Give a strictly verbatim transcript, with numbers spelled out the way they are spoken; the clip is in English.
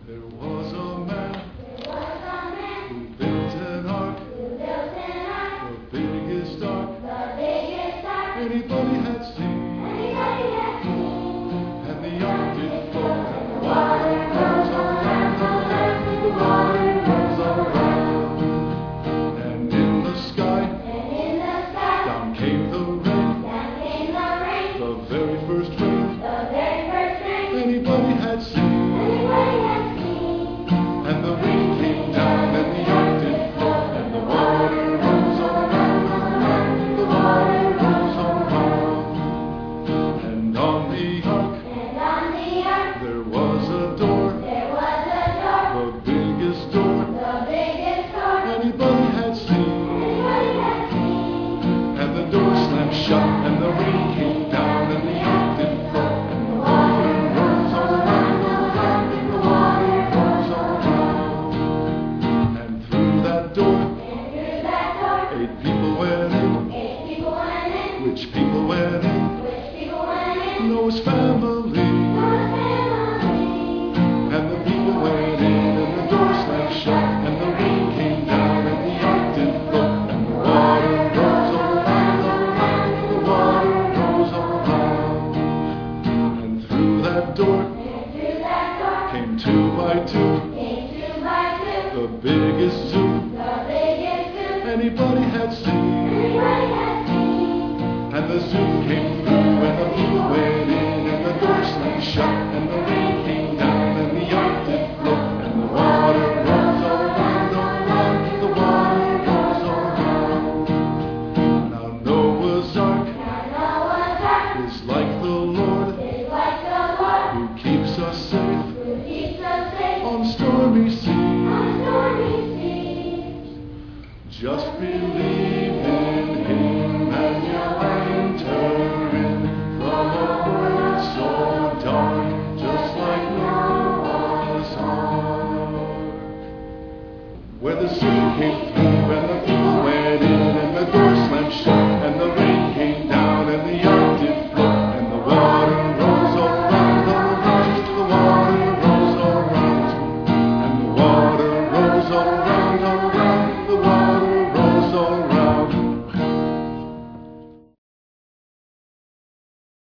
There was a man who built an ark, the biggest ark anybody had seen. And the ark did float, and the water rose around the land, the water rose around. And in the sky, down came the rain, the very first rain anybody had seen. And the rain came down, and the ark did float, and the water rose around the land, the water rose around. And on the ark, there was a door, the biggest door anybody had seen. And the door slammed shut, and the rain came down, and the ark did float, and the water rose around the land, the water rose around. And through that door, eight people went in. Which people went in? Noah's family. And the people went in, and the door slammed shut, and the rain came down, and the ark did float, and the water rose around the land, the water rose around. And through that door came two by two, the biggest zoo anybody had seen. And the zoo came through, and the people went in, and the door slammed shut, and the rain came down, and the ark did float, and the water rose around the land, the water rose around. Now Noah's ark is like the Lord, who keeps us safe on stormy seas. Just believe in Him, and you'll enter in from a world so dark, just like Noah's ark. Where the sea came through, and the people went in, and the door slammed shut.